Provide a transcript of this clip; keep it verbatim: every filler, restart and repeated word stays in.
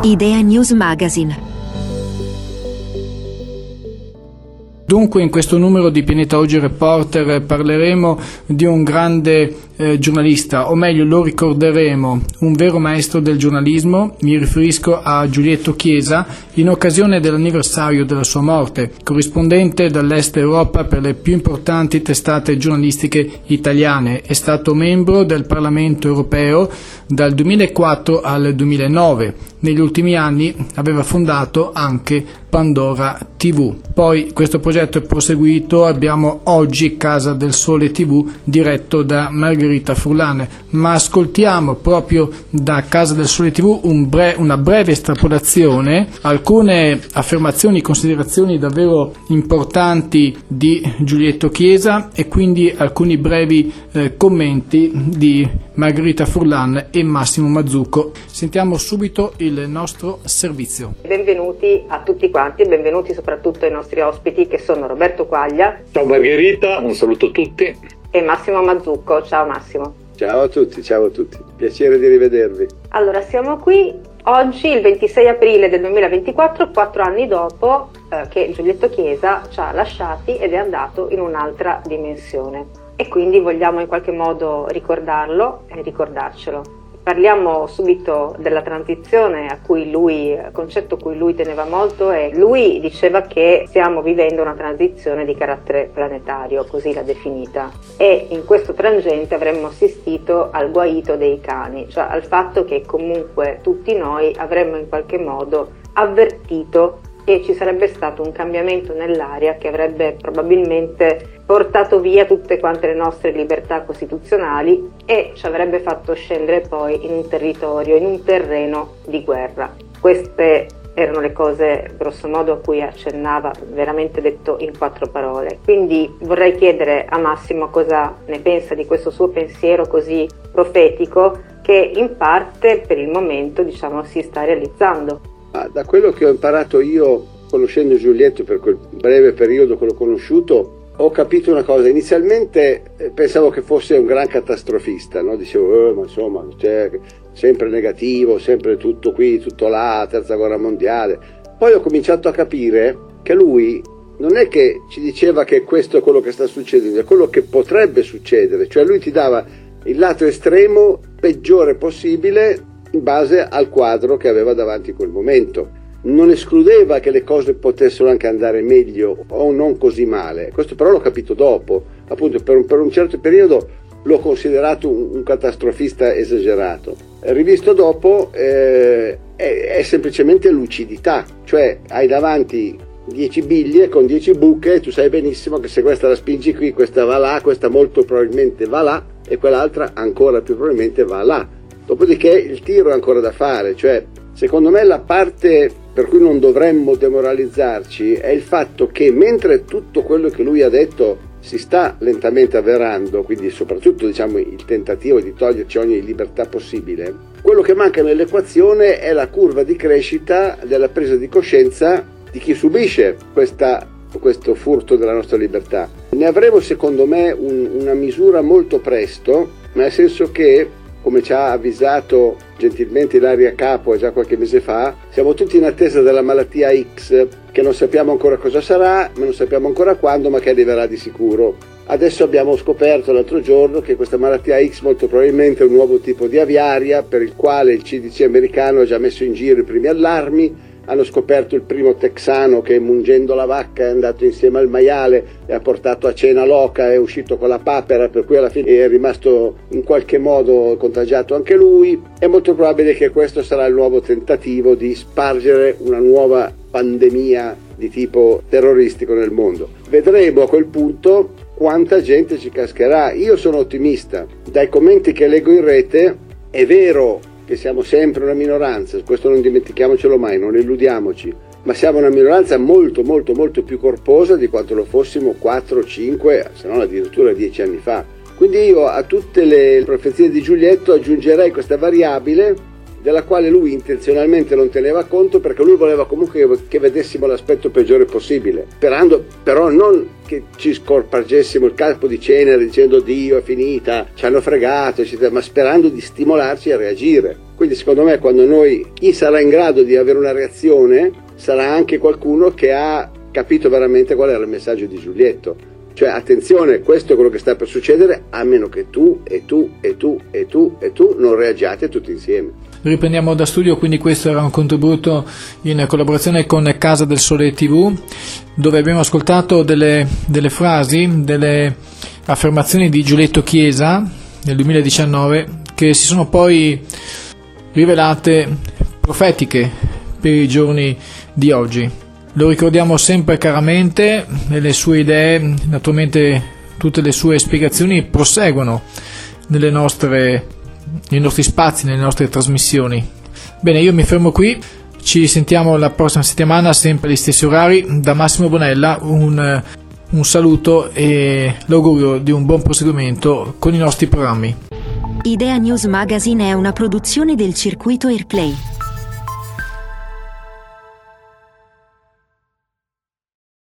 Idea News Magazine. Dunque in questo numero di Pianeta Oggi Reporter parleremo di un grande eh, giornalista, o meglio lo ricorderemo, un vero maestro del giornalismo. Mi riferisco a Giulietto Chiesa, in occasione dell'anniversario della sua morte, corrispondente dall'Est Europa per le più importanti testate giornalistiche italiane. È stato membro del Parlamento Europeo dal duemilaquattro al duemilanove. Negli ultimi anni aveva fondato anche Pandora tivù. Poi questo progetto è proseguito, abbiamo oggi Casa del Sole tivù diretto da Margherita Furlan, ma ascoltiamo proprio da Casa del Sole tivù un bre- una breve estrapolazione, alcune affermazioni, considerazioni davvero importanti di Giulietto Chiesa e quindi alcuni brevi eh, commenti di Margherita Furlan e Massimo Mazzucco. Sentiamo subito il nostro servizio. Benvenuti a tutti quanti e benvenuti soprattutto ai nostri ospiti che sono Roberto Quaglia. Ciao Margherita, un saluto a tutti. E Massimo Mazzucco. Ciao Massimo. Ciao a tutti, ciao a tutti. Piacere di rivedervi. Allora, siamo qui oggi il ventisei aprile del duemilaventiquattro, quattro anni dopo eh, che Giulietto Chiesa ci ha lasciati ed è andato in un'altra dimensione. E quindi vogliamo in qualche modo ricordarlo e ricordarcelo. Parliamo subito della transizione a cui lui, concetto a cui lui teneva molto, e lui diceva che stiamo vivendo una transizione di carattere planetario, così l'ha definita, e in questo frangente avremmo assistito al guaito dei cani, cioè al fatto che comunque tutti noi avremmo in qualche modo avvertito che ci sarebbe stato un cambiamento nell'aria che avrebbe probabilmente portato via tutte quante le nostre libertà costituzionali e ci avrebbe fatto scendere poi in un territorio, in un terreno di guerra. Queste erano le cose grosso modo a cui accennava, veramente detto in quattro parole. Quindi vorrei chiedere a Massimo cosa ne pensa di questo suo pensiero così profetico che in parte per il momento, diciamo, si sta realizzando. Ah, da quello che ho imparato io conoscendo Giulietto per quel breve periodo che l'ho conosciuto, ho capito una cosa. Inizialmente eh, pensavo che fosse un gran catastrofista, no? Dicevo, eh, ma insomma, cioè, sempre negativo, sempre tutto qui, tutto là, terza guerra mondiale. Poi ho cominciato a capire che lui non è che ci diceva che questo è quello che sta succedendo, è quello che potrebbe succedere. Cioè lui ti dava il lato estremo peggiore possibile in base al quadro che aveva davanti in quel momento. Non escludeva che le cose potessero anche andare meglio o non così male. Questo però l'ho capito dopo. Appunto per un, per un certo periodo l'ho considerato un, un catastrofista esagerato. Rivisto dopo eh, è, è semplicemente lucidità. Cioè hai davanti dieci biglie con dieci buche e tu sai benissimo che se questa la spingi qui, questa va là, questa molto probabilmente va là e quell'altra ancora più probabilmente va là. Dopodiché il tiro è ancora da fare, cioè secondo me la parte per cui non dovremmo demoralizzarci è il fatto che mentre tutto quello che lui ha detto si sta lentamente avverando, quindi soprattutto diciamo il tentativo di toglierci ogni libertà possibile, quello che manca nell'equazione è la curva di crescita della presa di coscienza di chi subisce questa, questo furto della nostra libertà. Ne avremo secondo me un, una misura molto presto, nel senso che, come ci ha avvisato gentilmente Ilaria Capo già qualche mese fa, siamo tutti in attesa della malattia X, che non sappiamo ancora cosa sarà, ma non sappiamo ancora quando, ma che arriverà di sicuro. Adesso abbiamo scoperto l'altro giorno che questa malattia X molto probabilmente è un nuovo tipo di aviaria per il quale il C D C americano ha già messo in giro i primi allarmi. Hanno scoperto il primo texano che mungendo la vacca è andato insieme al maiale e ha portato a cena l'oca, è uscito con la papera, per cui alla fine è rimasto in qualche modo contagiato anche lui. È molto probabile che questo sarà il nuovo tentativo di spargere una nuova pandemia di tipo terroristico nel mondo. Vedremo a quel punto quanta gente ci cascherà. Io sono ottimista. Dai commenti che leggo in rete è vero che siamo sempre una minoranza, questo non dimentichiamocelo mai, non illudiamoci, ma siamo una minoranza molto molto molto più corposa di quanto lo fossimo quattro, cinque, se non addirittura dieci anni fa. Quindi io a tutte le profezie di Giulietto aggiungerei questa variabile della quale lui intenzionalmente non teneva conto, perché lui voleva comunque che vedessimo l'aspetto peggiore possibile, sperando però non che ci scorpargessimo il capo di cenere dicendo Dio è finita, ci hanno fregato, eccetera, ma sperando di stimolarci a reagire. Quindi secondo me quando noi, chi sarà in grado di avere una reazione sarà anche qualcuno che ha capito veramente qual era il messaggio di Giulietto. Cioè attenzione, questo è quello che sta per succedere, a meno che tu e tu e tu e tu e tu non reagiate tutti insieme. Riprendiamo da studio, quindi questo era un contributo in collaborazione con Casa del Sole tivù, dove abbiamo ascoltato delle, delle frasi, delle affermazioni di Giulietto Chiesa nel duemiladiciannove che si sono poi rivelate profetiche per i giorni di oggi. Lo ricordiamo sempre caramente, e le sue idee, naturalmente tutte le sue spiegazioni proseguono nelle nostre, nei nostri spazi, nelle nostre trasmissioni. Bene, io mi fermo qui, ci sentiamo la prossima settimana, sempre agli stessi orari. Da Massimo Bonella un, un saluto e l'augurio di un buon proseguimento con i nostri programmi. Idea News Magazine è una produzione del circuito Airplay.